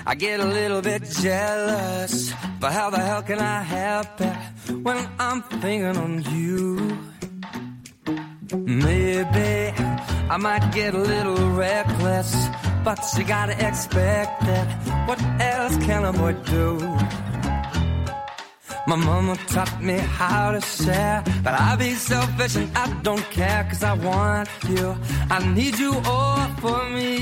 I get a little bit jealous, but how the hell can I help it when I'm thinking on you? Maybe I might get a little reckless, but you gotta expect it. What else can a boy do? My mama taught me how to share, but I be selfish and I don't care, 'cause I want you, I need you all for me.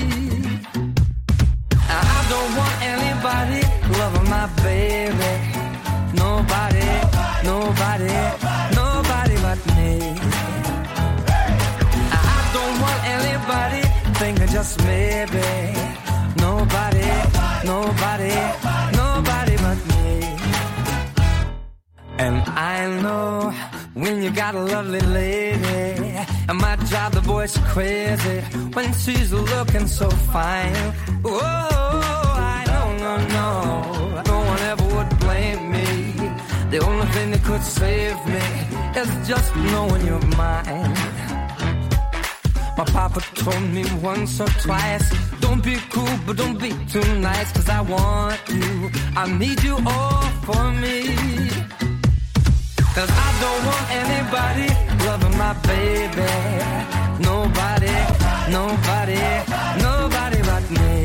I don't want anybody loving my baby. Nobody, nobody, nobody but me. I don't want anybody thinking just maybe. Nobody, nobody, nobody but me. And I know when you got a lovely lady, it might drive the boys crazy when she's looking so fine. Oh, I don't know, no one ever would blame me. The only thing that could save me is just knowing you're mine. My papa told me once or twice, don't be cool, but don't be too nice, 'cause I want you, I need you all for me. 'Cause I don't want anybody loving my baby. Nobody, nobody, nobody but me.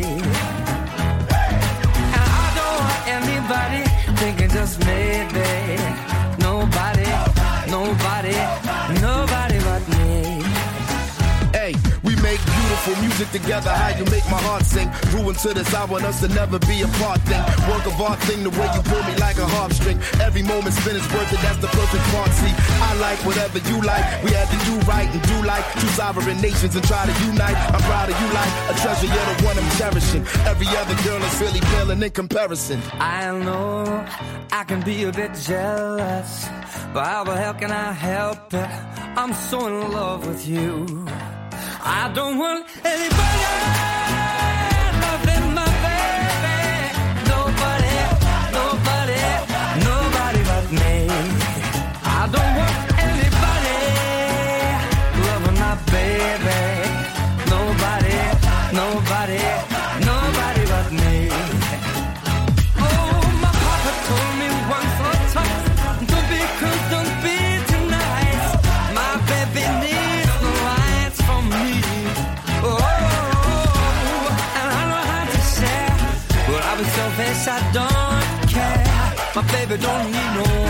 And I don't want anybody thinking just maybe. Nobody, nobody, nobody but me. Hey, we make beautiful music together, how you make my heart sing. Grew into this, I want us to never be apart thing. Work of art thing, the way you pull me like a harp string. Every moment spent is worth it, that's the perfect part. See, I like whatever you like. We had to do right and do like two sovereign nations and try to unite. I'm proud of you like a treasure, you're the one I'm cherishing. Every other girl is really paling in comparison. I know I can be a bit jealous, but how the hell can I help it? I'm so in love with you. I don't want anybody loving my baby. Nobody, nobody, nobody but me. I don't want anybody loving my baby. Nobody, nobody, nobody but me. Oh, my papa told me once or twice, don't be cruel, don't be too nice. My baby needs the lights from me. I'll be selfish, I don't care. My baby don't need no